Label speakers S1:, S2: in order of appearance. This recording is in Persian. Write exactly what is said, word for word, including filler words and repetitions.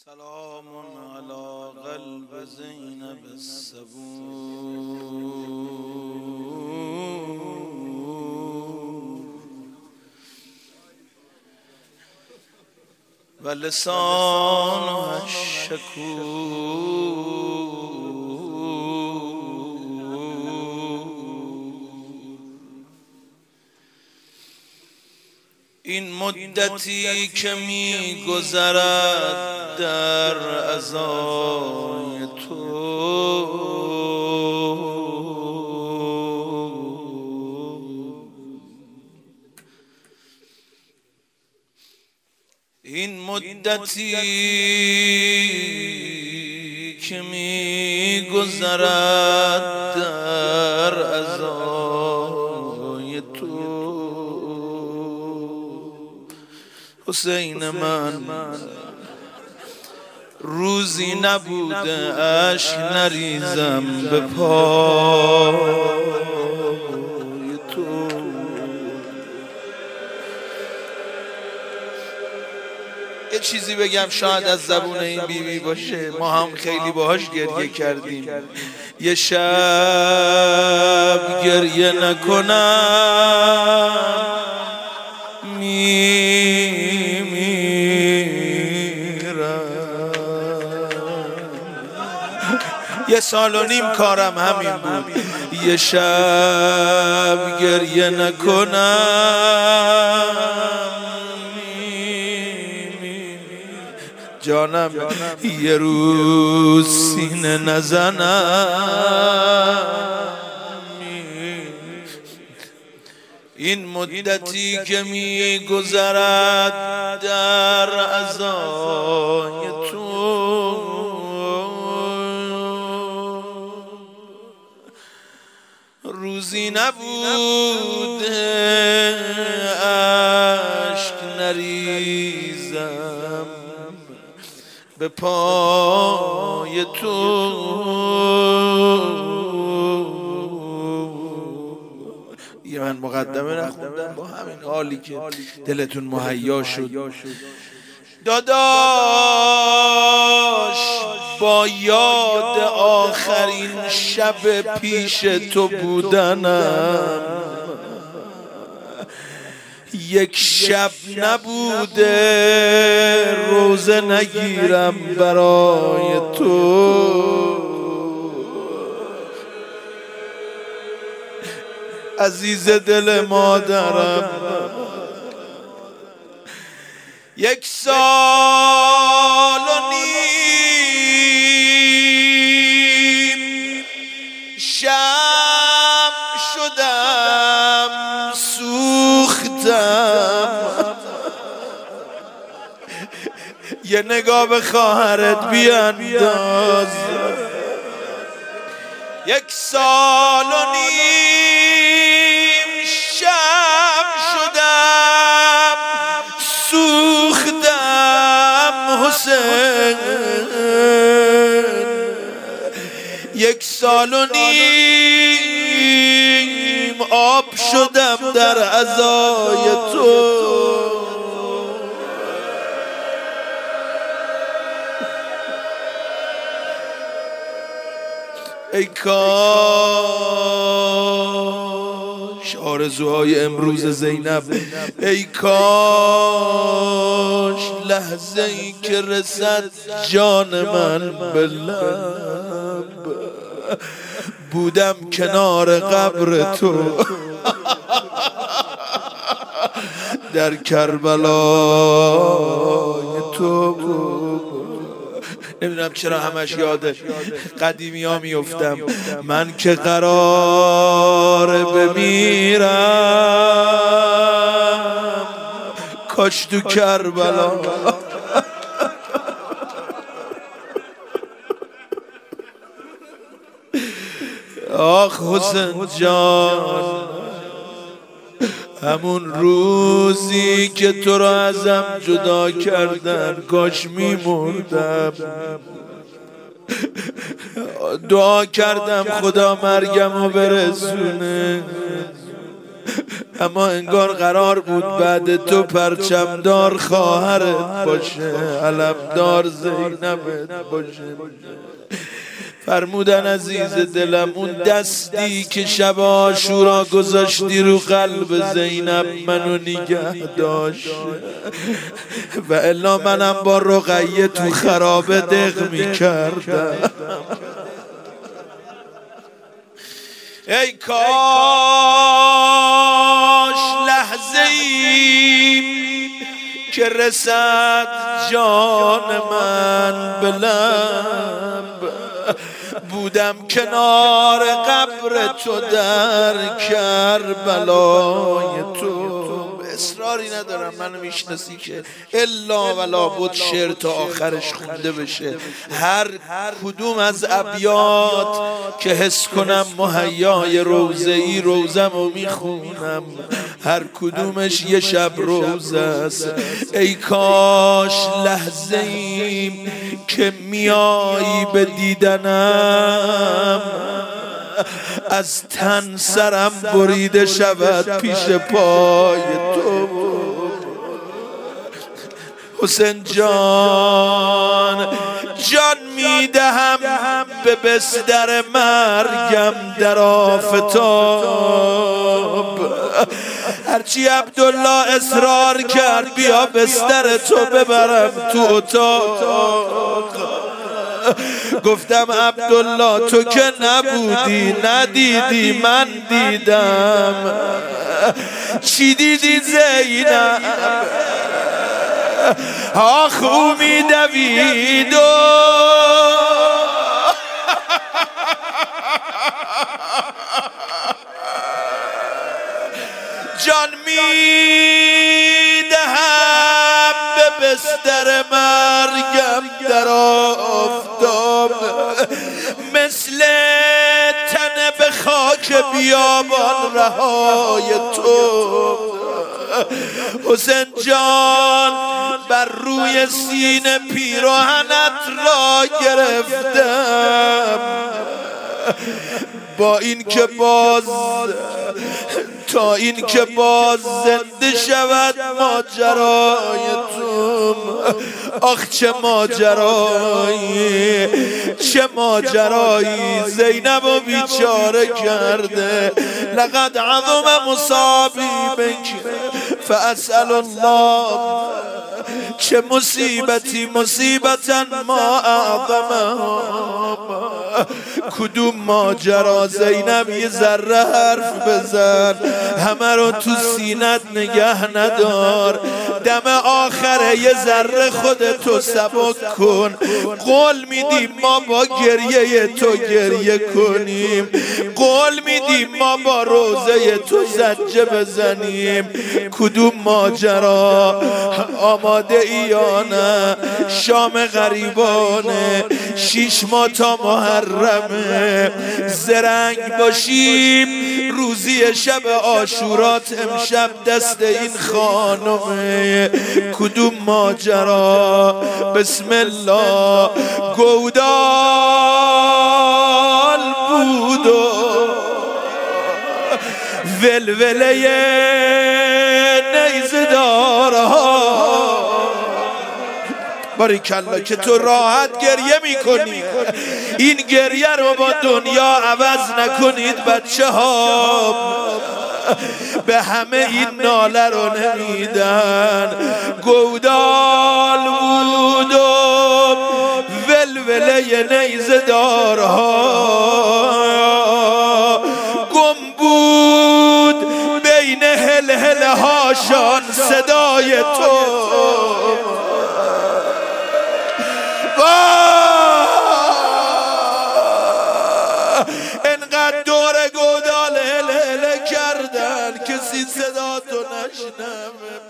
S1: سلام على قلب زینب الصبور و لسانها الشکور. این مدتی که می گذرد در عزای تو، این مدتی که می گذرد در عزای تو، حسین من روزی نبوده اشک نریزم به پای تو. یه چیزی بگم شاید از زبون این بیبی باشه، ما هم خیلی باهاش گریه کردیم. یه شب گریه نکنم یه سال و نیم کارم همین بود. یه شب گریه نکنم جانم، یه روز سینه نزنم. این مدتی که می گذرد در عزای تو، روزی نبوده اشک نریزم به پای تو. یه من مقدمه نخوندم با همین حالی که دلتون مهیا شد. داداش با یاد آخرین شب پیش تو بودنم، یک شب نبوده روزه نگیرم برای تو. عزیز دل مادرم، یک سال و نیم شب شدم سوختم. یه نگاه به خواهرت بیانداز. یک سال و نیم شب شدم سوختم حسین. یک سال و نیم آب شدم در عزای تو. ای کاش آرزوهای امروز زینب، ای کاش لحظه ای که رسد جان من به لب بودم کنار قبر تو در کربلای تو. نمیدونم چرا همش یاده قدیمی ها میفتم. من که قراره بمیرم کاش تو کربلا. آخ حسین جان، همون روزی که تو را ازم جدا کردن کاش میمردم. دعا کردم خدا مرگم رو برسونه، اما انگار قرار بود بعد تو پرچمدار خواهرت باشه، علمدار زینبت باشه. فرمودن عزیز دلم اون دستی که شب عاشورا گذاشتی رو قلب زینب منو نگه داشت، و الا منم با رقیه تو خرابه دق میکردم. ای کاش لحظه ای که رسد جان من به لب، بودم کنار قبر تو در کربلای تو. اصراری ندارم، منو میشناسی که الا ولا بود شعر تا آخرش خونده بشه. هر کدوم از ابیات که حس کنم مهیای روزه ای روزم رو میخونم، هر کدومش یه شب روزه است. ای کاش لحظه ای که میایی به دیدنم، از تن سرم بریده شود پیش پای تو. حسین جان جان میدهم به بستر مرگم در آفتاب، هرچی عبدالله اصرار کرد بیا بستر تو ببرم تو اتاق. گفتم عبدالله تو که نبودی ندیدی، من دیدم. چی دیدی زینب؟ آخ او میدوید و جان میدهم به بستر مرگم در آفتاب، مثل تن به خاک بیابان رهای تو. حسین جان بر روی سینه پیراهنت را گرفتم، با این که باز تا این که باز زنده شود ماجرای تو. آخ چه ماجرایی، چه ماجرایی، زینب و بیچاره کرده. لقد عظم مصابی بک فاسأل الله، چه مصیبتی مصیبتا ما اعظمها. کدوم ماجرا زینب؟ یه ذره حرف بزن، همه رو تو سینت نگه ندار. دم آخره یه ذره خودتو سبک کن. قول میدیم ما با گریه تو گریه کنیم، قول میدیم ما با روزه تو زجه بزنیم. کدوم ماجرا؟ آماده ای یا نه؟ شام غریبانه، شیش ماه تا محرمه. زرنگ باشیم روزی شب عاشورات امشب دست این خانمه. کدوم ماجرا؟ بسم الله. گودال بود و ولوله نیزه دارها. باریکلا که تو راحت گریه میکنی، این گریه رو با دنیا عوض نکنید بچه ها. به همه این ناله رو نمیدن. گودال بود و ولوله نیزه دارها، گم بود بین هل هل هاشان صدای تو. انقدر دور گودال هل هل کردن کسی صدا تو نشنوه.